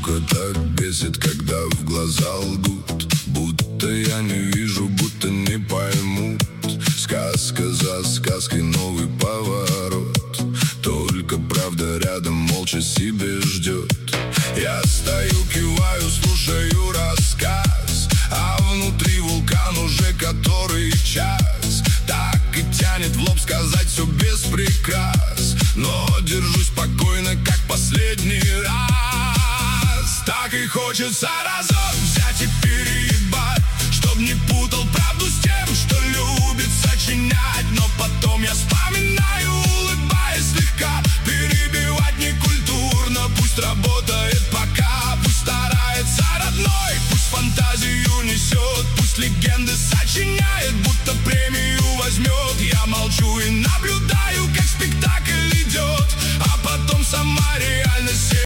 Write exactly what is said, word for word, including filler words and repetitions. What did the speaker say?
Сука, так бесит, когда в глаза лгут, будто я не вижу, будто не поймут. Сказка за сказкой, новый поворот, только правда рядом молча себе ждет. Я стою, киваю, слушаю рассказ, а внутри вулкан уже который час. Так и тянет в лоб сказать все без прикрас, но держусь спокойно, как последний раз. Так и хочется разок взять и переебать, чтоб не путал правду с тем, что любит сочинять. Но потом я вспоминаю, улыбаясь слегка, перебивать некультурно, пусть работает пока. Пусть старается родной, пусть фантазию несет, пусть легенды сочиняет, будто премию возьмет. Я молчу и наблюдаю,